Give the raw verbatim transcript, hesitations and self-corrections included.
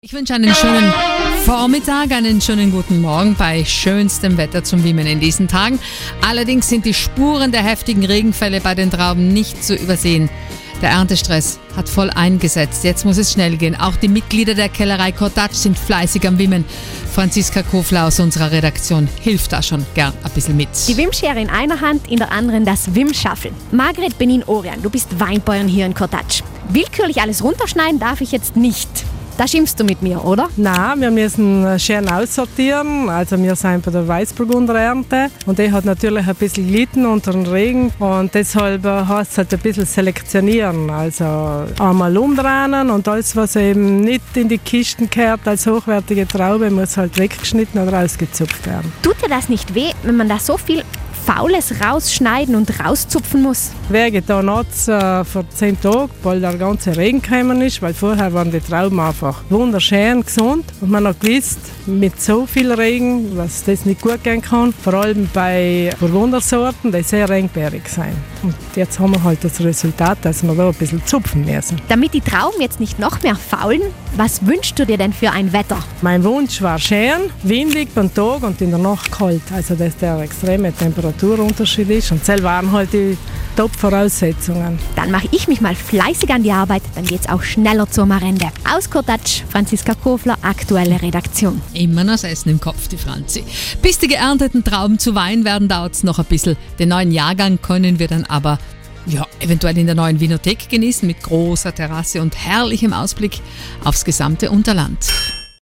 Ich wünsche einen schönen Vormittag, einen schönen guten Morgen bei schönstem Wetter zum Wimmen in diesen Tagen. Allerdings sind die Spuren der heftigen Regenfälle bei den Trauben nicht zu übersehen. Der Erntestress hat voll eingesetzt. Jetzt muss es schnell gehen. Auch die Mitglieder der Kellerei Cottage sind fleißig am Wimmen. Franziska Kofler aus unserer Redaktion hilft da schon gern ein bisschen mit. Die Wimmschere in einer Hand, in der anderen das Wimmschaffel. Margret Benin-Orian, du bist Weinbäuerin hier in Cottage. Willkürlich alles runterschneiden darf ich jetzt nicht. Da schimpfst du mit mir, oder? Nein, wir müssen schön aussortieren. Also wir sind bei der Weißburgunderernte und die hat natürlich ein bisschen gelitten unter dem Regen und deshalb heißt es halt ein bisschen selektionieren. Also einmal umdrehen und alles, was eben nicht in die Kisten gehört als hochwertige Traube, muss halt weggeschnitten oder ausgezupft werden. Tut dir das nicht weh, wenn man da so viel Faules rausschneiden und rauszupfen muss? Wehgetan hat es äh, vor zehn Tagen, weil der ganze Regen gekommen ist, weil vorher waren die Trauben einfach wunderschön gesund und man hat gewusst, mit so viel Regen, dass das nicht gut gehen kann, vor allem bei Burgundersorten, die sehr regenbärig sind. Und jetzt haben wir halt das Resultat, dass wir da ein bisschen zupfen müssen. Damit die Trauben jetzt nicht noch mehr faulen, was wünschst du dir denn für ein Wetter? Mein Wunsch war schön, windig beim Tag und in der Nacht kalt, also dass der extreme Temperaturunterschied ist und das waren halt die Top-Voraussetzungen. Dann mache ich mich mal fleißig an die Arbeit, dann geht's auch schneller zur Marende. Aus Cottage, Franziska Kofler, aktuelle Redaktion. Immer noch das Essen im Kopf, die Franzi. Bis die geernteten Trauben zu Wein werden, dauert es noch ein bisschen. Den neuen Jahrgang können wir dann aber ja, eventuell in der neuen Winothek genießen mit großer Terrasse und herrlichem Ausblick aufs gesamte Unterland.